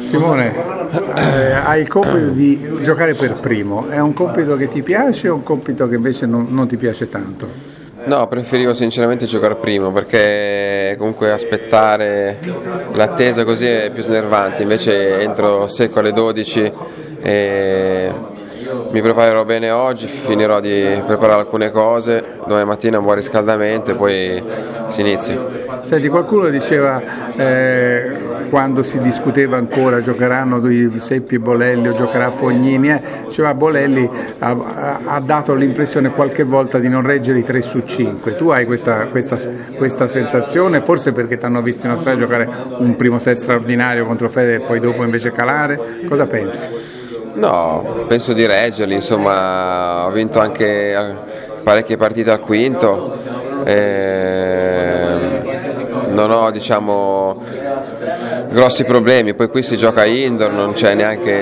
Simone, hai il compito di giocare per primo, è un compito che ti piace o un compito che invece non ti piace tanto? No, preferivo sinceramente giocare primo perché comunque aspettare l'attesa così è più snervante, invece entro secco alle 12 e mi preparerò bene oggi, finirò di preparare alcune cose, domani mattina un buon riscaldamento e poi si inizia. Senti, qualcuno diceva quando si discuteva ancora giocheranno Seppi e Bolelli o giocherà Fognini, diceva Bolelli ha dato l'impressione qualche volta di non reggere i 3 su 5. Tu hai questa sensazione, forse perché ti hanno visto in Australia giocare un primo set straordinario contro Federer e poi dopo invece calare? Cosa pensi? No, penso di reggerli, insomma ho vinto anche parecchie partite al quinto, non ho grossi problemi, poi qui si gioca indoor, non c'è neanche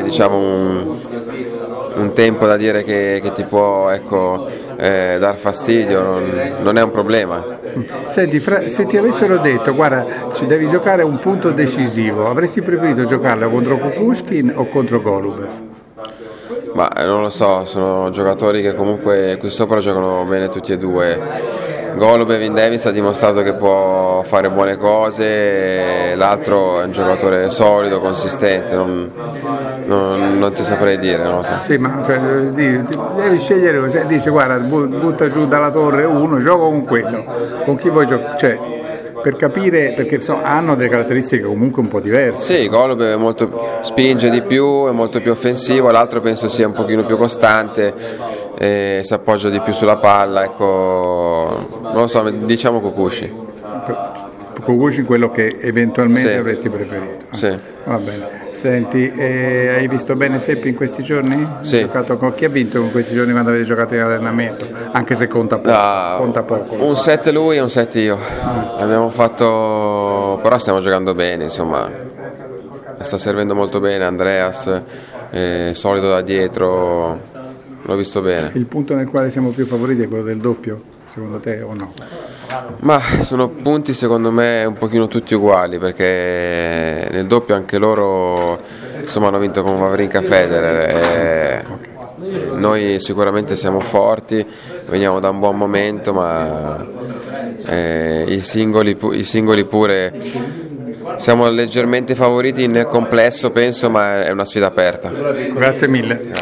un tempo da dire che ti può dar fastidio, non è un problema. Senti, se ti avessero detto guarda ci devi giocare un punto decisivo, avresti preferito giocarlo contro Kukushkin o contro Golubev? Ma non lo so, sono giocatori che comunque qui sopra giocano bene tutti e due. Golubev in Davis ha dimostrato che può fare buone cose, l'altro è un giocatore solido, consistente, non ti saprei dire, non lo so. Sì, ma devi scegliere, dice guarda butta giù dalla torre uno, gioco con quello, con chi vuoi giocare, per capire, perché hanno delle caratteristiche comunque un po' diverse. Sì, Golubev spinge di più, è molto più offensivo, l'altro penso sia un pochino più costante, si appoggia di più sulla palla, non lo so, diciamo Kukushkin. Kukushkin quello che eventualmente sì. Avresti preferito. Sì. Va bene. Senti, hai visto bene Seppi in questi giorni? Sì. Chi ha vinto in questi giorni quando avete giocato in allenamento? Anche se conta poco. Un set lui e un set io. Abbiamo fatto, però stiamo giocando bene, insomma. Sta servendo molto bene Andreas, solido da dietro, l'ho visto bene. Il punto nel quale siamo più favoriti è quello del doppio, secondo te o no? Ma sono punti secondo me un pochino tutti uguali, perché nel doppio anche loro hanno vinto con Wawrinka Federer. Noi sicuramente siamo forti, veniamo da un buon momento, ma i singoli pure siamo leggermente favoriti nel complesso, penso, ma è una sfida aperta. Grazie mille.